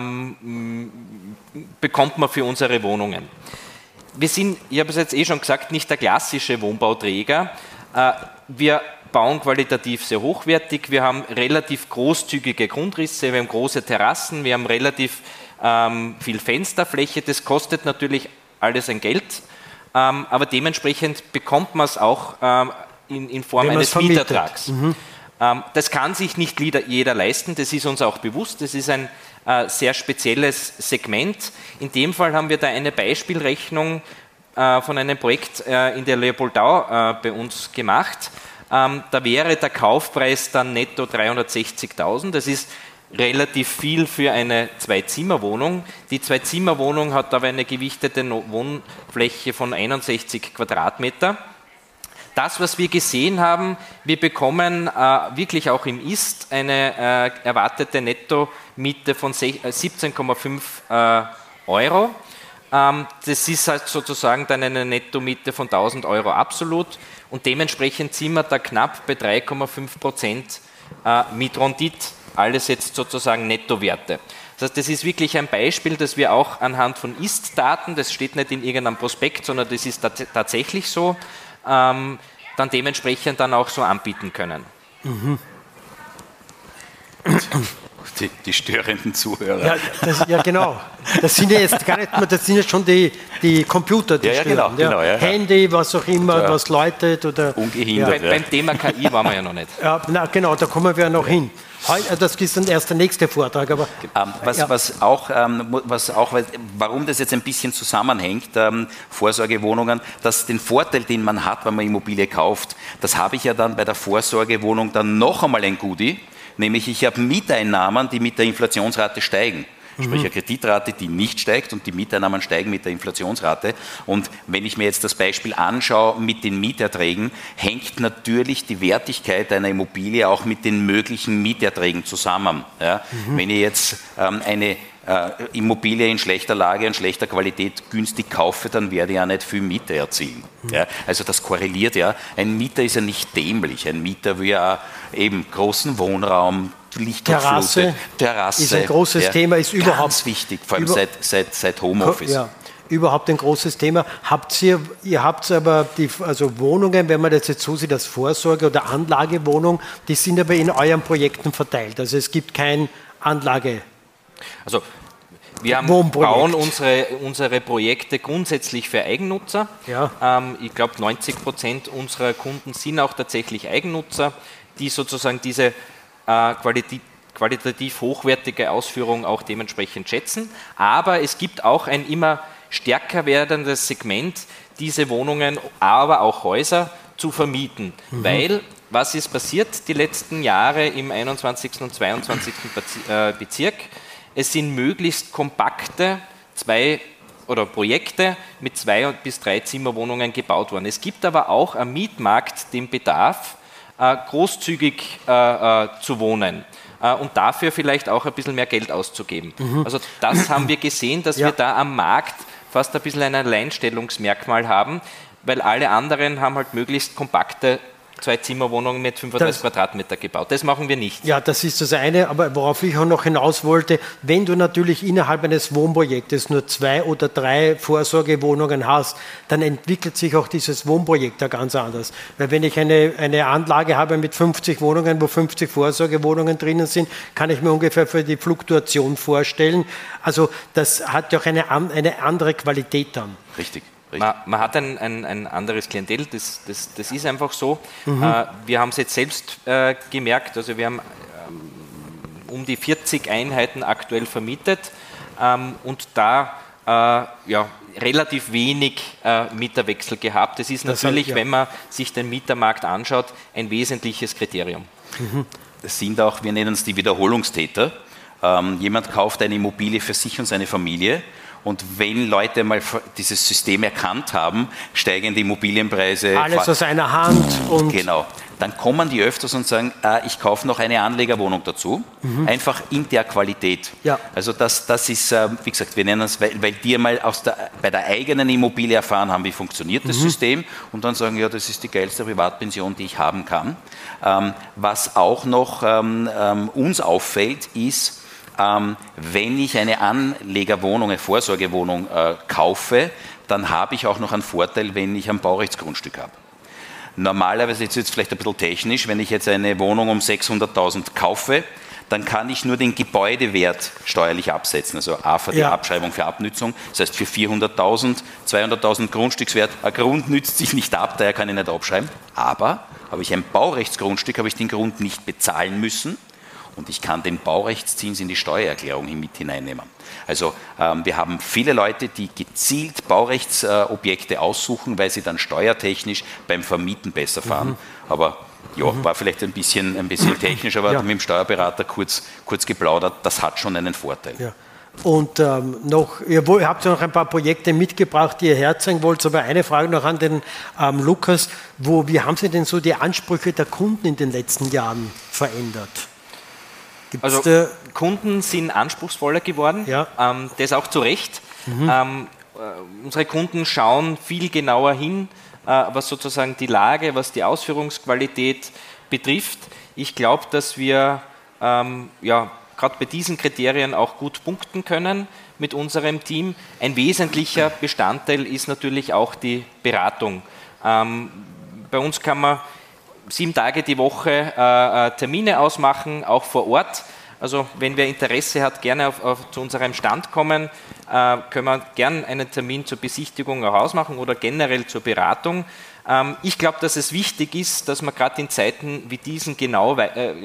bekommt man für unsere Wohnungen. Wir sind, ich habe es jetzt schon gesagt, nicht der klassische Wohnbauträger. Wir bauen qualitativ sehr hochwertig, wir haben relativ großzügige Grundrisse, wir haben große Terrassen, wir haben relativ viel Fensterfläche. Das kostet natürlich alles ein Geld, aber dementsprechend bekommt man es auch in Form eines Mietertrags. Das kann sich nicht jeder leisten, das ist uns auch bewusst, das ist ein sehr spezielles Segment. In dem Fall haben wir da eine Beispielrechnung von einem Projekt in der Leopoldau bei uns gemacht. Da wäre der Kaufpreis dann netto 360.000. Das ist relativ viel für eine Zwei-Zimmer-Wohnung. Die Zwei-Zimmer-Wohnung hat aber eine gewichtete Wohnfläche von 61 Quadratmeter. Das, was wir gesehen haben, wir bekommen wirklich auch im Ist eine erwartete Nettomiete von 17,5 Euro. Das ist halt sozusagen dann eine Nettomiete von 1.000 Euro absolut und dementsprechend sind wir da knapp bei 3,5% Mietrendit, alles jetzt sozusagen Nettowerte. Das heißt, das ist wirklich ein Beispiel, das wir auch anhand von Ist-Daten, das steht nicht in irgendeinem Prospekt, sondern das ist tatsächlich so, dann dementsprechend dann auch so anbieten können. Die störenden Zuhörer. Ja, genau. Das sind ja jetzt gar nicht mehr, das sind ja schon die Computer, die stören. Genau. Handy, was auch immer, was läutet oder... Ungehindert. Beim Thema KI waren wir ja noch nicht. Genau, da kommen wir ja noch hin. Das ist dann erst der nächste Vortrag. Aber, warum das jetzt ein bisschen zusammenhängt, Vorsorgewohnungen, den Vorteil, den man hat, wenn man Immobilie kauft, das habe ich ja dann bei der Vorsorgewohnung dann noch einmal ein Goodie, nämlich ich habe Mieteinnahmen, die mit der Inflationsrate steigen. Sprich eine Kreditrate, die nicht steigt und die Mieteinnahmen steigen mit der Inflationsrate. Und wenn ich mir jetzt das Beispiel anschaue mit den Mieterträgen, hängt natürlich die Wertigkeit einer Immobilie auch mit den möglichen Mieterträgen zusammen. Ja? Wenn ich jetzt eine Immobilie in schlechter Lage und schlechter Qualität günstig kaufe, dann werde ich ja nicht viel Miete erzielen. Ja? Also das korreliert ja. Ein Mieter ist ja nicht dämlich. Ein Mieter will ja eben großen Wohnraum, Terrasse ist ein großes Thema, ist überhaupt ganz wichtig, vor allem seit Homeoffice. Ja, überhaupt ein großes Thema. Ihr habt aber also Wohnungen, wenn man das jetzt so sieht, als Vorsorge- oder Anlagewohnung, die sind aber in euren Projekten verteilt. Also es gibt kein Anlage. Also wir bauen unsere Projekte grundsätzlich für Eigennutzer. Ja. Ich glaube, 90% unserer Kunden sind auch tatsächlich Eigennutzer, die sozusagen diese qualitativ hochwertige Ausführung auch dementsprechend schätzen. Aber es gibt auch ein immer stärker werdendes Segment, diese Wohnungen, aber auch Häuser zu vermieten. Weil, was ist passiert die letzten Jahre im 21. und 22. Bezirk? Es sind möglichst kompakte Projekte mit 2 bis 3 Zimmerwohnungen gebaut worden. Es gibt aber auch am Mietmarkt den Bedarf, großzügig zu wohnen und dafür vielleicht auch ein bisschen mehr Geld auszugeben. Also das haben wir gesehen, dass wir da am Markt fast ein bisschen ein Alleinstellungsmerkmal haben, weil alle anderen haben halt möglichst kompakte 2-Zimmer-Wohnungen mit 35 Quadratmeter gebaut. Das machen wir nicht. Ja, das ist das eine, aber worauf ich auch noch hinaus wollte, wenn du natürlich innerhalb eines Wohnprojektes nur 2 oder 3 Vorsorgewohnungen hast, dann entwickelt sich auch dieses Wohnprojekt ja ganz anders. Weil wenn ich eine Anlage habe mit 50 Wohnungen, wo 50 Vorsorgewohnungen drinnen sind, kann ich mir ungefähr für die Fluktuation vorstellen. Also das hat ja auch eine andere Qualität dann. Richtig. Man hat ein anderes Klientel, das ist einfach so. Wir haben es jetzt selbst gemerkt, also wir haben um die 40 Einheiten aktuell vermietet und da relativ wenig Mieterwechsel gehabt. Das ist natürlich, wenn man sich den Mietermarkt anschaut, ein wesentliches Kriterium. Das sind auch, wir nennen es die Wiederholungstäter. Jemand kauft eine Immobilie für sich und seine Familie. Und wenn Leute mal dieses System erkannt haben, steigen die Immobilienpreise. Alles aus einer Hand. Und genau. Dann kommen die öfters und sagen, ich kaufe noch eine Anlegerwohnung dazu. Einfach in der Qualität. Ja. Also das ist, wie gesagt, wir nennen es, weil die mal bei der eigenen Immobilie erfahren haben, wie funktioniert das System und dann sagen, ja, das ist die geilste Privatpension, die ich haben kann. Was auch noch uns auffällt, ist, wenn ich eine Anlegerwohnung, eine Vorsorgewohnung kaufe, dann habe ich auch noch einen Vorteil, wenn ich ein Baurechtsgrundstück habe. Normalerweise, jetzt wird es vielleicht ein bisschen technisch, wenn ich jetzt eine Wohnung um 600.000 kaufe, dann kann ich nur den Gebäudewert steuerlich absetzen, also A für die Abschreibung für Abnützung, das heißt für 400.000, 200.000 Grundstückswert, ein Grund nützt sich nicht ab, daher kann ich nicht abschreiben, aber habe ich ein Baurechtsgrundstück, habe ich den Grund nicht bezahlen müssen und ich kann den Baurechtszins in die Steuererklärung mit hineinnehmen. Also wir haben viele Leute, die gezielt Baurechtsobjekte aussuchen, weil sie dann steuertechnisch beim Vermieten besser fahren. Aber ja, war vielleicht ein bisschen technisch, aber mit dem Steuerberater kurz geplaudert, das hat schon einen Vorteil. Ja. Und ihr habt ja noch ein paar Projekte mitgebracht, die ihr herzeigen wollt, aber eine Frage noch an den Lukas, wie haben sich denn so die Ansprüche der Kunden in den letzten Jahren verändert? Also Kunden sind anspruchsvoller geworden, das auch zu Recht. Unsere Kunden schauen viel genauer hin, was sozusagen die Lage, was die Ausführungsqualität betrifft. Ich glaube, dass wir gerade bei diesen Kriterien auch gut punkten können mit unserem Team. Ein wesentlicher Bestandteil ist natürlich auch die Beratung. Bei uns kann man 7 Tage die Woche Termine ausmachen, auch vor Ort. Also wenn wer Interesse hat, gerne zu unserem Stand kommen, können wir gerne einen Termin zur Besichtigung auch ausmachen oder generell zur Beratung. Ich glaube, dass es wichtig ist, dass man gerade in Zeiten wie diesen genau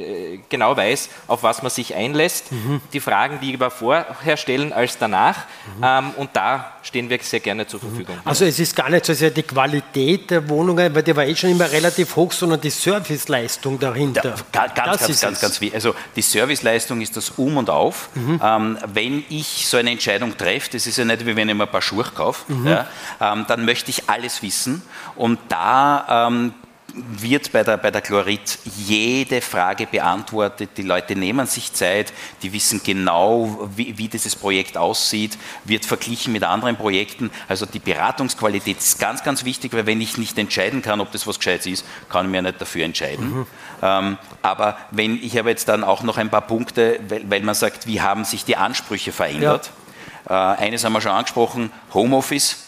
weiß, auf was man sich einlässt. Die Fragen lieber vorher stellen als danach. Und da stehen wir sehr gerne zur Verfügung. Also es ist gar nicht so sehr die Qualität der Wohnungen, weil die war schon immer relativ hoch, sondern die Serviceleistung dahinter. Ganz wichtig. Also die Serviceleistung ist das Um und Auf. Wenn ich so eine Entscheidung treffe, das ist ja nicht wie wenn ich mir ein paar Schuhe kaufe, dann möchte ich alles wissen und da wird bei der Chlorid jede Frage beantwortet, die Leute nehmen sich Zeit, die wissen genau, wie dieses Projekt aussieht, wird verglichen mit anderen Projekten. Also die Beratungsqualität ist ganz, ganz wichtig, weil wenn ich nicht entscheiden kann, ob das was Gescheites ist, kann ich mir nicht dafür entscheiden. Aber ich habe jetzt dann auch noch ein paar Punkte, weil man sagt, wie haben sich die Ansprüche verändert. Eines haben wir schon angesprochen, Homeoffice.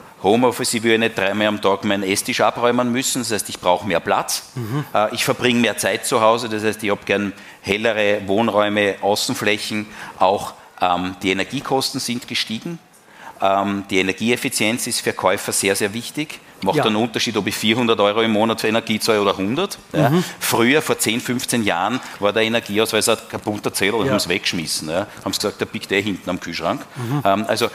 Ich will nicht 3-mal am Tag meinen Esstisch abräumen müssen, das heißt, ich brauche mehr Platz. Ich verbringe mehr Zeit zu Hause, das heißt, ich habe gern hellere Wohnräume, Außenflächen. Auch die Energiekosten sind gestiegen. Die Energieeffizienz ist für Käufer sehr, sehr wichtig. Macht einen Unterschied, ob ich 400 € im Monat für Energie zahle oder 100. Früher, vor 10, 15 Jahren, war der Energieausweis ein bunter Zettel und haben es weggeschmissen. Haben sie gesagt, der biegt hinten am Kühlschrank. Also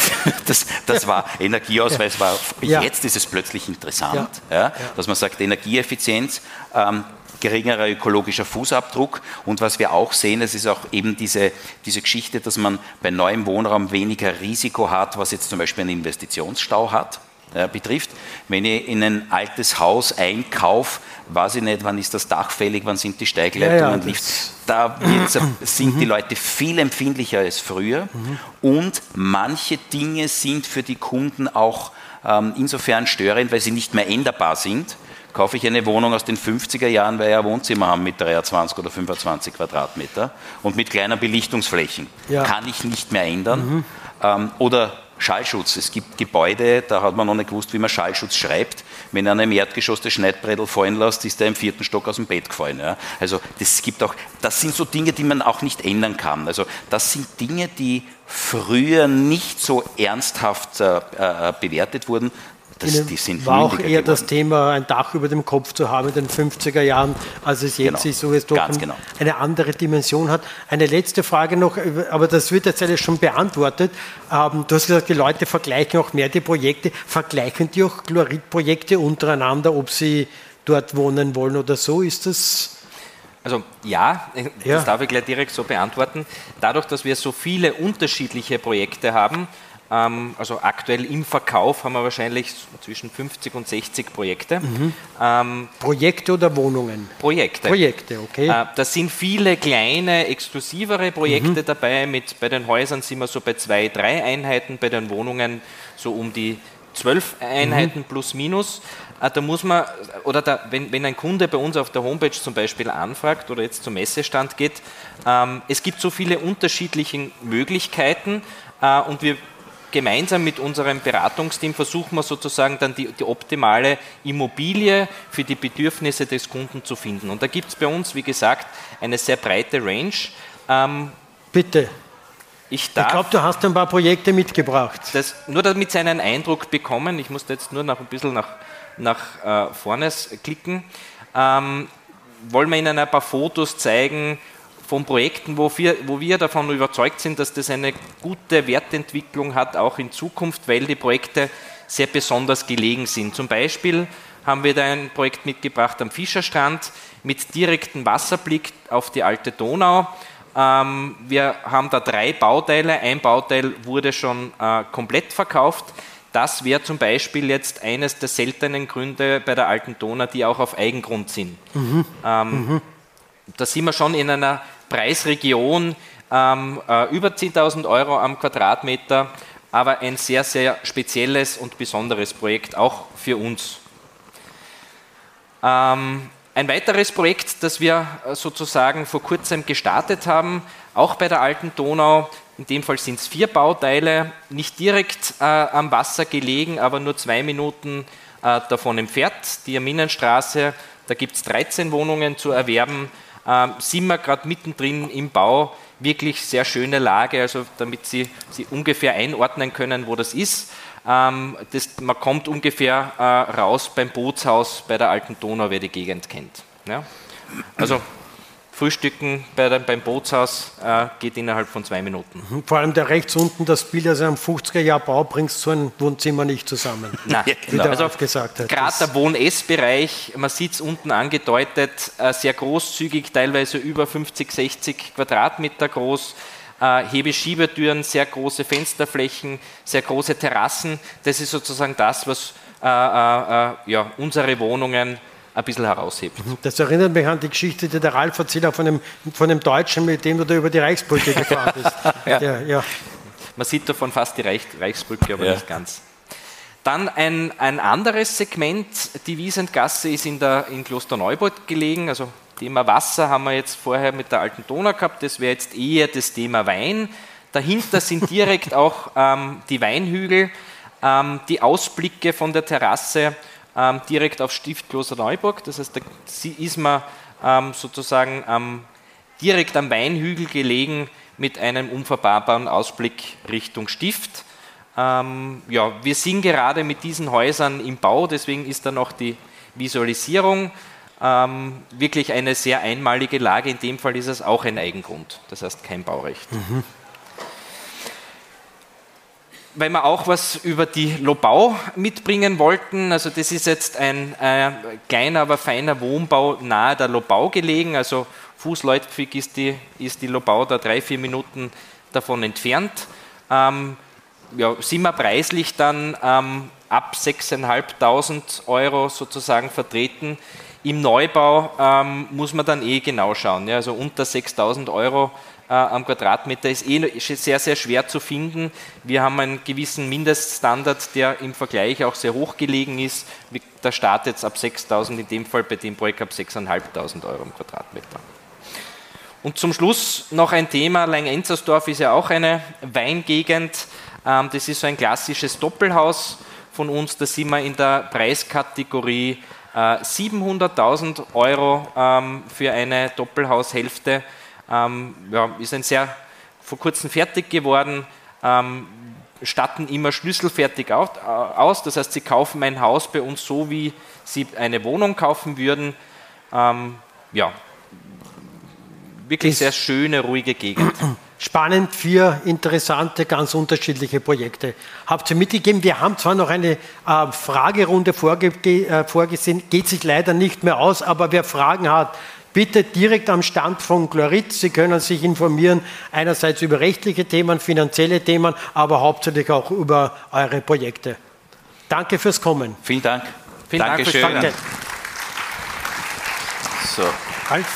das war, Energieausweis war, jetzt ist es plötzlich interessant, dass man sagt, Energieeffizienz, geringerer ökologischer Fußabdruck und was wir auch sehen, das ist auch eben diese Geschichte, dass man bei neuem Wohnraum weniger Risiko hat, was jetzt zum Beispiel einen Investitionsstau betrifft. Wenn ich in ein altes Haus einkaufe, weiß ich nicht, wann ist das Dach fällig, wann sind die Steigleitungen, da sind die Leute viel empfindlicher als früher und manche Dinge sind für die Kunden auch insofern störend, weil sie nicht mehr änderbar sind. Kaufe ich eine Wohnung aus den 50er Jahren, weil wir ein Wohnzimmer haben mit 23 oder 25 Quadratmeter und mit kleinen Belichtungsflächen. Kann ich nicht mehr ändern. Oder Schallschutz. Es gibt Gebäude, da hat man noch nicht gewusst, wie man Schallschutz schreibt. Wenn einer im Erdgeschoss das Schneidbrettel fallen lässt, ist er im 4. Stock aus dem Bett gefallen. Also das sind so Dinge, die man auch nicht ändern kann. Also das sind Dinge, die früher nicht so ernsthaft bewertet wurden. Die sind war auch eher das Thema, ein Dach über dem Kopf zu haben in den 50er Jahren, als es jetzt ist, wo es doch eine andere Dimension hat. Eine letzte Frage noch, aber das wird jetzt alles schon beantwortet. Du hast gesagt, die Leute vergleichen auch mehr die Projekte. Vergleichen die auch Chloridprojekte untereinander, ob sie dort wohnen wollen oder so? Ist das... Also ja, das darf ich gleich direkt so beantworten. Dadurch, dass wir so viele unterschiedliche Projekte haben, also aktuell im Verkauf haben wir wahrscheinlich zwischen 50 und 60 Projekte. Projekte oder Wohnungen? Projekte. Projekte, okay. Da sind viele kleine, exklusivere Projekte dabei. Bei den Häusern sind wir so bei 2, 3 Einheiten, bei den Wohnungen so um die 12 Einheiten plus minus. Da muss man, wenn ein Kunde bei uns auf der Homepage zum Beispiel anfragt oder jetzt zum Messestand geht, es gibt so viele unterschiedliche Möglichkeiten und wir gemeinsam mit unserem Beratungsteam versuchen wir sozusagen dann die optimale Immobilie für die Bedürfnisse des Kunden zu finden. Und da gibt es bei uns, wie gesagt, eine sehr breite Range. Bitte. Ich glaube, du hast ein paar Projekte mitgebracht. Nur damit Sie einen Eindruck bekommen, ich musste jetzt nur noch ein bisschen nach vorne klicken, wollen wir Ihnen ein paar Fotos zeigen von Projekten, wo wir davon überzeugt sind, dass das eine gute Wertentwicklung hat, auch in Zukunft, weil die Projekte sehr besonders gelegen sind. Zum Beispiel haben wir da ein Projekt mitgebracht am Fischerstrand mit direktem Wasserblick auf die alte Donau. Wir haben da 3 Bauteile. Ein Bauteil wurde schon komplett verkauft. Das wäre zum Beispiel jetzt eines der seltenen Gründe bei der alten Donau, die auch auf Eigengrund sind. Da sind wir schon in einer Preisregion über 10.000 Euro am Quadratmeter, aber ein sehr, sehr spezielles und besonderes Projekt, auch für uns. Ein weiteres Projekt, das wir sozusagen vor kurzem gestartet haben, auch bei der alten Donau, in dem Fall sind es 4 Bauteile, nicht direkt am Wasser gelegen, aber nur 2 Minuten davon entfernt, die Erminenstraße, da gibt es 13 Wohnungen zu erwerben, sind wir gerade mittendrin im Bau, wirklich sehr schöne Lage, also damit Sie ungefähr einordnen können, wo das ist. Man kommt ungefähr raus beim Bootshaus bei der alten Donau, wer die Gegend kennt. Ja? Also Frühstücken beim Bootshaus geht innerhalb von 2 Minuten. Vor allem der rechts unten, das Bild aus einem 50er-Jahr Bau, bringt so ein Wohnzimmer nicht zusammen. Nein, wie der Ralf gesagt hat. Gerade der Wohn-Ess-Bereich, man sieht es unten angedeutet, sehr großzügig, teilweise über 50, 60 Quadratmeter groß. Hebeschiebetüren, sehr große Fensterflächen, sehr große Terrassen. Das ist sozusagen das, was unsere Wohnungen ein bisschen heraushebt. Das erinnert mich an die Geschichte, die der Ralf erzählt hat von dem Deutschen, mit dem du da über die Reichsbrücke gefahren bist. Ja. Man sieht davon fast die Reichsbrücke, aber nicht ganz. Dann ein anderes Segment, die Wiesentgasse ist in Klosterneuburg gelegen, also Thema Wasser haben wir jetzt vorher mit der alten Donau gehabt, das wäre jetzt eher das Thema Wein. Dahinter sind direkt auch die Weinhügel, die Ausblicke von der Terrasse direkt auf Stift Klosterneuburg, das heißt, da ist man sozusagen direkt am Weinhügel gelegen mit einem unverbaubaren Ausblick Richtung Stift. Wir sind gerade mit diesen Häusern im Bau, deswegen ist da noch die Visualisierung. Wirklich eine sehr einmalige Lage, in dem Fall ist es auch ein Eigengrund, das heißt kein Baurecht. Weil wir auch was über die Lobau mitbringen wollten, also das ist jetzt ein kleiner, aber feiner Wohnbau nahe der Lobau gelegen, also fußläufig ist die Lobau da 3-4 Minuten davon entfernt. Sind wir preislich dann ab 6.500 Euro sozusagen vertreten. Im Neubau muss man dann genau schauen, also unter 6.000 Euro am Quadratmeter ist sehr, sehr schwer zu finden. Wir haben einen gewissen Mindeststandard, der im Vergleich auch sehr hoch gelegen ist. Da startet es ab 6.000, in dem Fall bei dem Projekt ab 6.500 Euro am Quadratmeter. Und zum Schluss noch ein Thema, Langenzersdorf ist ja auch eine Weingegend. Das ist so ein klassisches Doppelhaus von uns, da sind wir in der Preiskategorie 700.000 Euro für eine Doppelhaushälfte. Ist vor kurzem fertig geworden. statten immer schlüsselfertig aus. Das heißt, Sie kaufen ein Haus bei uns so, wie Sie eine Wohnung kaufen würden. Ja, wirklich sehr schöne, ruhige Gegend. Spannend, 4 interessante, ganz unterschiedliche Projekte. Habt ihr mitgegeben, wir haben zwar noch eine Fragerunde vorgesehen, geht sich leider nicht mehr aus, aber wer Fragen hat, bitte direkt am Stand von Chlorid. Sie können sich informieren, einerseits über rechtliche Themen, finanzielle Themen, aber hauptsächlich auch über eure Projekte. Danke fürs Kommen. Vielen Dank. Vielen Dank fürs Dankeschön. Danke. So.